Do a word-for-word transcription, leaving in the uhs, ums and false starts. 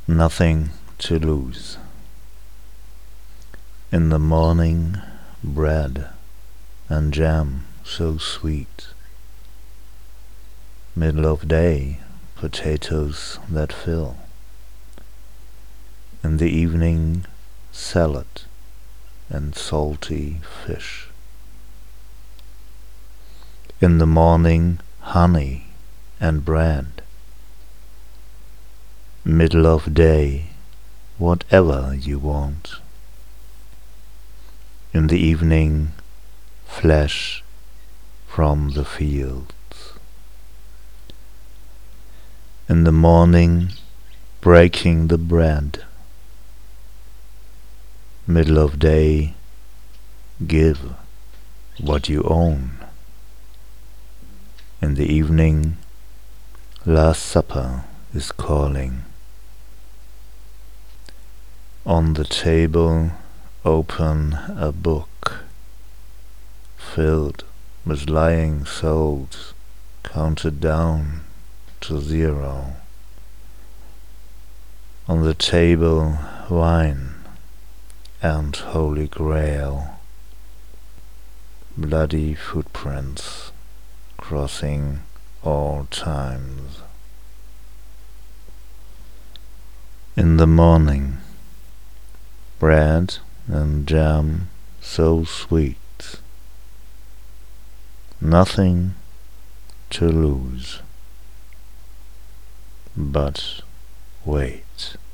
Nothing to lose. In the morning, bread and jam so sweet. Middle of day, potatoes that fill. In the evening, salad and salty fish. In the morning, honey and bread. Middle of day, whatever you want. In the evening, flesh from the fields. In the morning, breaking the bread. Middle of day, give what you own. In the evening, Last Supper is calling. On the table, open a book filled with lying souls counted down to zero. On the table, wine and Holy Grail, bloody footprints crossing all times. In the morning, bread and jam so sweet. Nothing to lose. But wait.